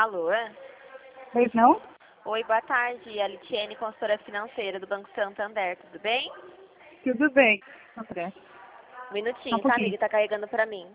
Alô? Pois não? Oi, boa tarde. A Litiene, consultora financeira do Banco Santander, tudo bem? Tudo bem. André. Um minutinho, Um tá, pouquinho. amiga? Tá carregando pra mim.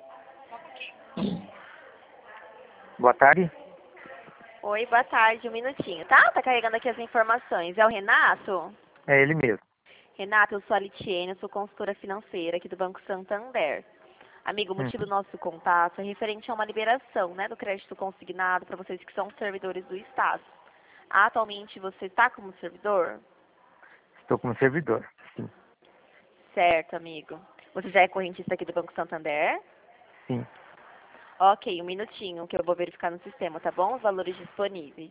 Boa tarde. Oi, boa tarde. Um minutinho, tá? Tá carregando aqui as informações. É o Renato? É ele mesmo. Renato, eu sou a Litiene, eu sou consultora financeira aqui do Banco Santander. Amigo, o motivo do nosso contato é referente a uma liberação, né, do crédito consignado para vocês que são servidores do Estado. Atualmente você está como servidor? Estou como servidor. Sim. Certo, amigo. Você já é correntista aqui do Banco Santander? Sim. Ok, um minutinho que eu vou verificar no sistema, tá bom? Os valores disponíveis.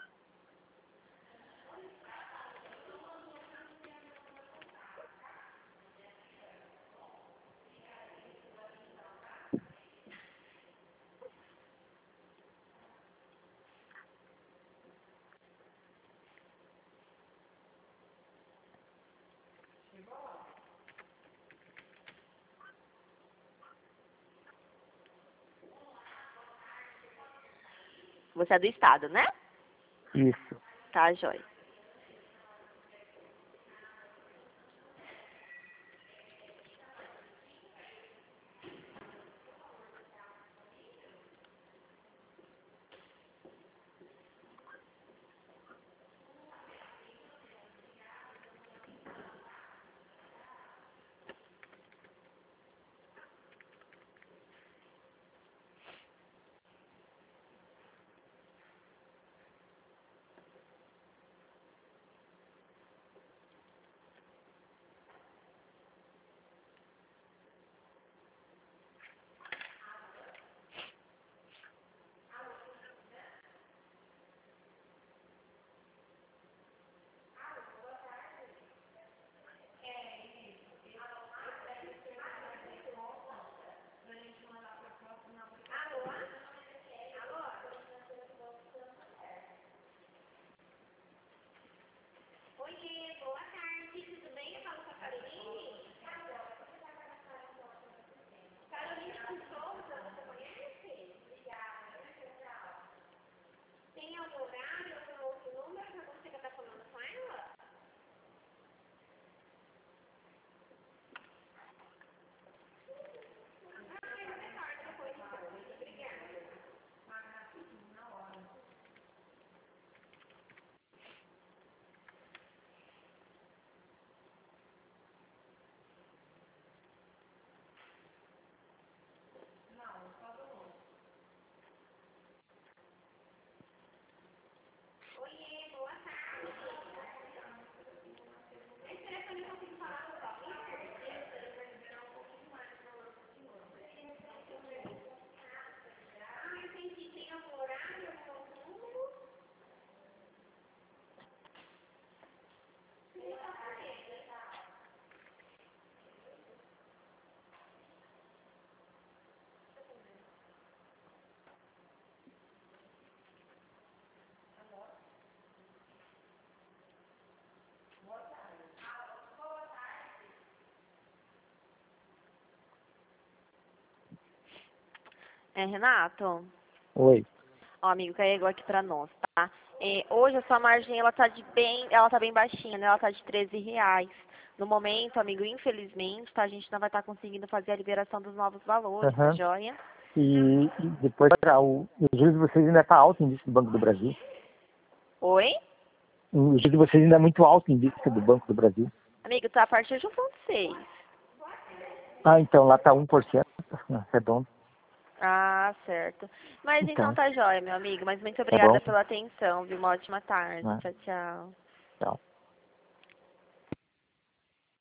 Você é do Estado, né? Isso. Tá, joia. Renato? Oi. Ó, amigo, carregou aqui pra nós, tá? Hoje a sua margem, ela tá bem baixinha, né? Ela tá de R$ 13. No momento, amigo, infelizmente, tá? A gente não vai estar conseguindo fazer a liberação dos novos valores, tá Aham. joia? E depois o juros de vocês ainda está alto em vista do Banco do Brasil. Oi? O juros de vocês ainda é muito alto em vista do Banco do Brasil. Amigo, tá a partir de 1,6. Ah, então lá está 1%. Redondo. Ah, certo. Mas então Então, tá joia, meu amigo. Mas muito tá bom? obrigada pela atenção, viu? Uma ótima tarde. Né? Tchau, tchau. Tchau.